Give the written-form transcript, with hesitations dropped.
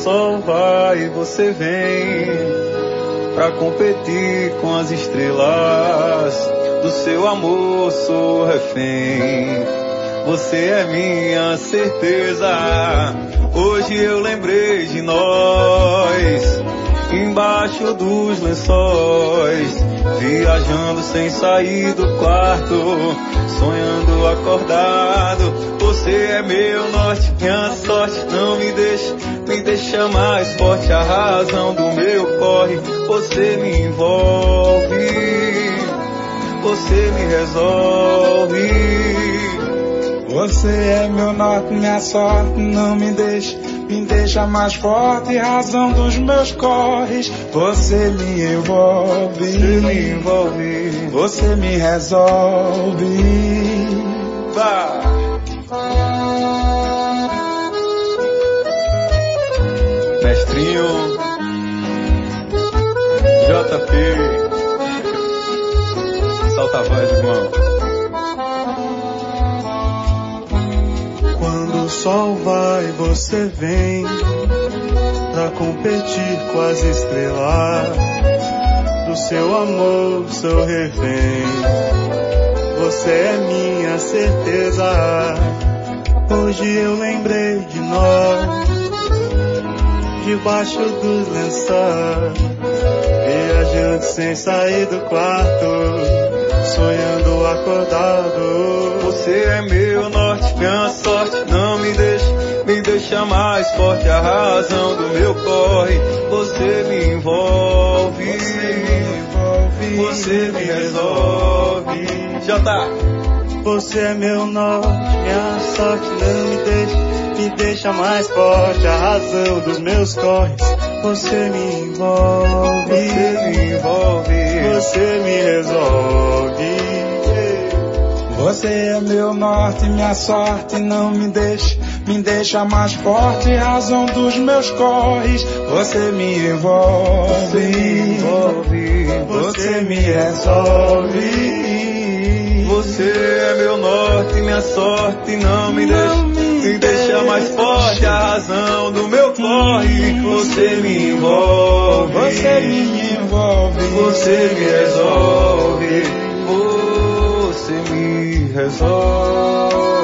sol vai, você vem pra competir com as estrelas. Do seu amor sou refém, você é minha certeza. Hoje eu lembrei de nós, embaixo dos lençóis, viajando sem sair do quarto, sonhando acordado. Você é meu norte, minha sorte, não me deixa mais forte, a razão do meu corre. Você me envolve, você me resolve. Você é meu norte, minha sorte, não me deixa mais forte, razão dos meus corres. Você me envolve, você me resolve. Mestrinho JP, solta a voz, irmão. Quando o sol vai, você vem pra competir com as estrelas. Do seu amor, sou refém, você é minha certeza. Hoje eu lembrei de nós, debaixo dos lençóis, viajando sem sair do quarto, sonhando acordado. Você é meu norte, minha sorte, não me deixa mais forte, a razão do meu corre. Você me envolve, você me resolve. Você é meu norte, minha sorte, não me deixa mais forte, a razão dos meus corres. Você me envolve, você me resolve. Você é meu norte, minha sorte, não me deixa mais forte, razão dos meus corres. Você me envolve, você me resolve. Você é meu norte, minha sorte, não me deixa mais forte, a razão do meu corre. Você me envolve, você me resolve, você me resolve.